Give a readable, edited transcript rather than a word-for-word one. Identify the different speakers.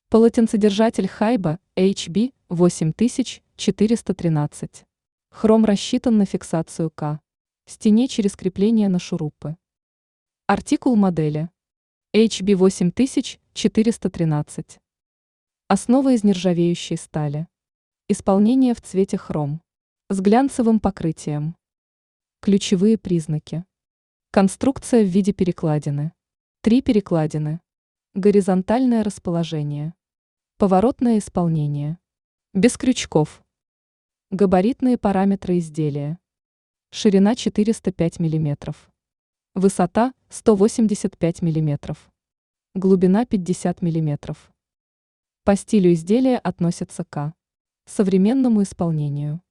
Speaker 1: Полотенцедержатель Хайба HB 8413. Хром рассчитан на фиксацию К. Стене через крепление на шурупы. Артикул модели HB 8413. Основа из нержавеющей стали. Исполнение в цвете хром. С глянцевым покрытием. Ключевые признаки. Конструкция в виде перекладины. 3 перекладины. Горизонтальное расположение. Поворотное исполнение. Без крючков. Габаритные параметры изделия. Ширина 405 мм. Высота 185 мм. Глубина 50 мм. По стилю изделия относятся к современному исполнению.